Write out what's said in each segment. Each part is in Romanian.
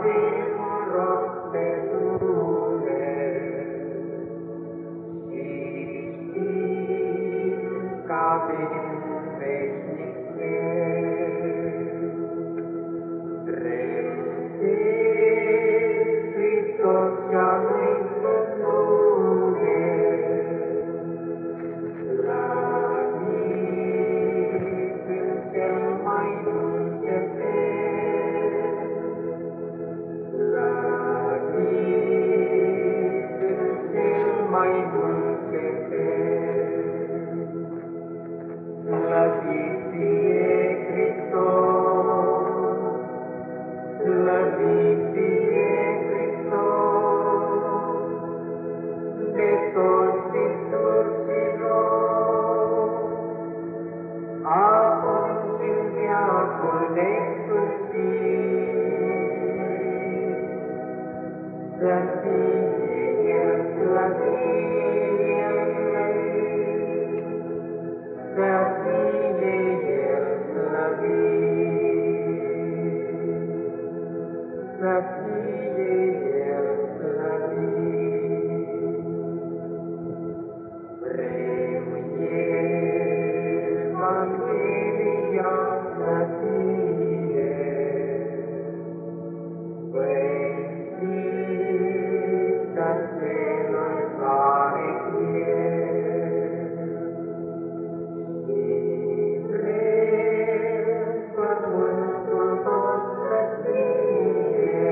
primul rog pe lume și știm că avem veșnic cel. Vrem de Hristos cea lui plăcere, slăvit în cel mai dulce fel, slăvit în cel mai dulce fel. Slăvit fie Hristos, slăvit fie Hristos, de toți din sus și jos, acum și în veacul nesfârșit. Să fie El slăvit, să fie El slăvit, să fie El slăvit. Vrem Evanghelia să fie vestită celor care pierd, și vrem pământul tot să fie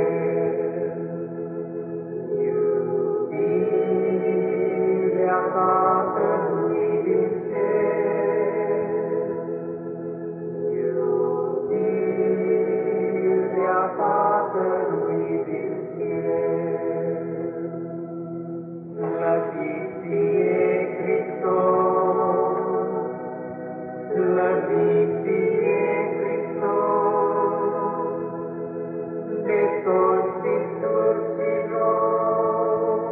iubirea Tatălui din cer, iubirea Tatălui din cer. Slăvit fie Hristos, slăvit fie Hristos, de toți din sus și jos,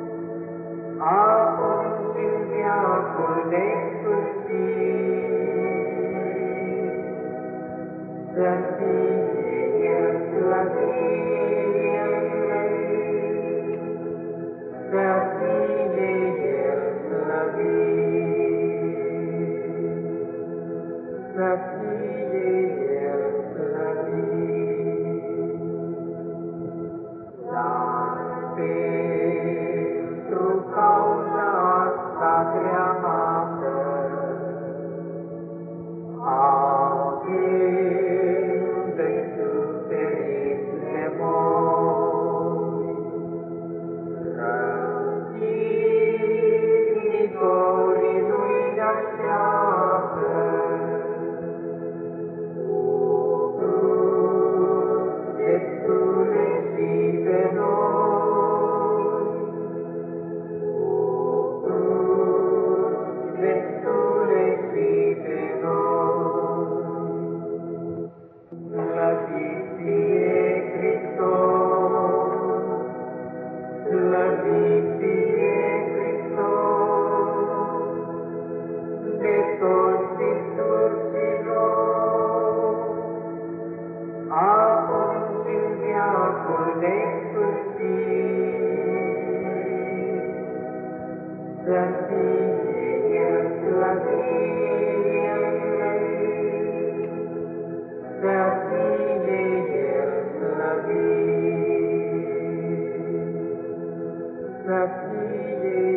acum și în veacul nesfârșit. Să fie El slăvit, să fie El slăvit, să fie El slăvit. Dar pentru cauza asta dreaptă avem de suferit nevoi. Răstignitorii Lui ne-așteaptă cu cruci destule și pe noi, cu cruci destule și pe noi. Slăvit fie Hristos, slăvit fie Hristos, de toți din sus și jos, acum și în veacul nesfârșit. Să fie El slăvit, să fie El slăvit, să fie